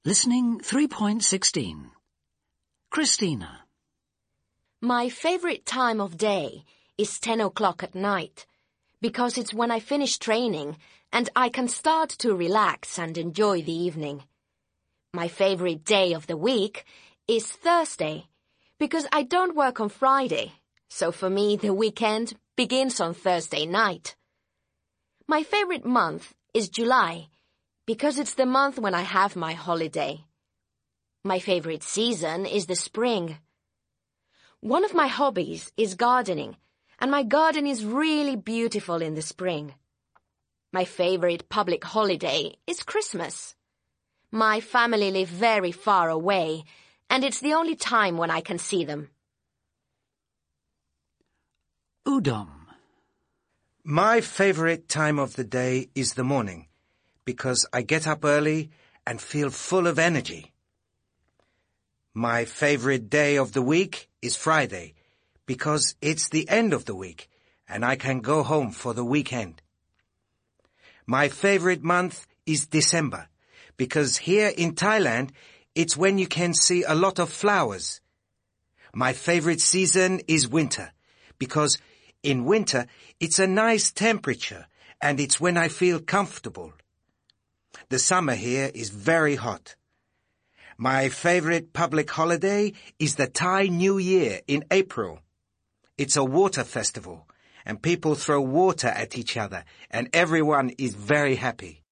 Listening 3.16. Christina. My favorite time of day is 10 o'clock at night, because it's when I finish training and I can start to relax and enjoy the evening. My favorite day of the week is Thursday, because I don't work on Friday, so for me the weekend begins on Thursday night. My favorite month is July, because it's the month when I have my holiday. My favorite season is the spring. One of my hobbies is gardening, and my garden is really beautiful in the spring. My favorite public holiday is Christmas. My family live very far away, and it's the only time when I can see them. Udom. My favorite time of the day is the morning, because I get up early and feel full of energy. My favorite day of the week is Friday, because it's the end of the week and I can go home for the weekend. My favorite month is December, because here in Thailand, it's when you can see a lot of flowers. My favorite season is winter, because in winter it's a nice temperature and it's when I feel comfortable. The summer here is very hot. My favorite public holiday is the Thai New Year in April. It's a water festival, and people throw water at each other, and everyone is very happy.